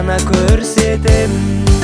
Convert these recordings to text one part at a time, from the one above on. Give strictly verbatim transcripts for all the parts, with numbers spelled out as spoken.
ғана көрсетем.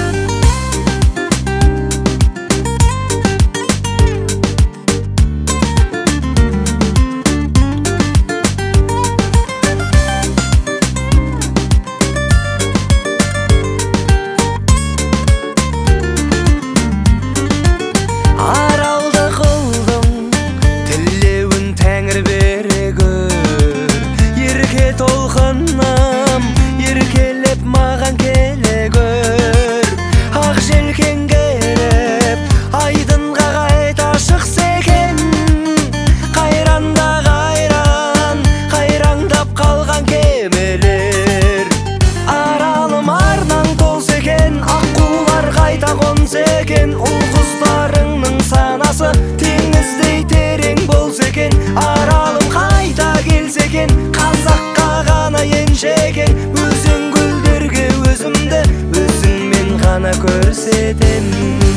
Толқыным еркелеп маған келе көр, ақ желкен керіп айдынға қайта шықса екен. Қайранда қайран, қайраңдап қалған кемелер, аралым арнаң толса екен, аққулар қайта қонса екен. Ұл қыздарыңның санасы теңіздей терең болса екен, аралым қайта келсе екен. Қазаққа ғана еншеген, өзің гүлдерге өзімді өзіңмен ғана көрсетем.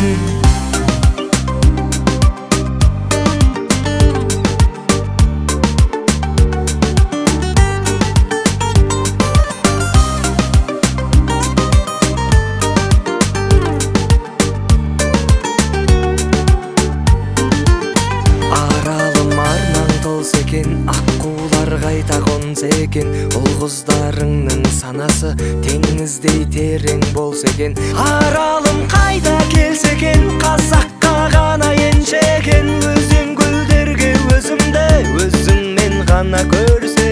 Аралым арнаң толса екен, аққулар қайта қонса екен. Ұл қыздарыңның санасы теңіздей терең болса екен, аралым қайта келсе екен. Қазаққа ғана еншеген, өзің гүлдерге өзімді өзіңмен ғана көрсе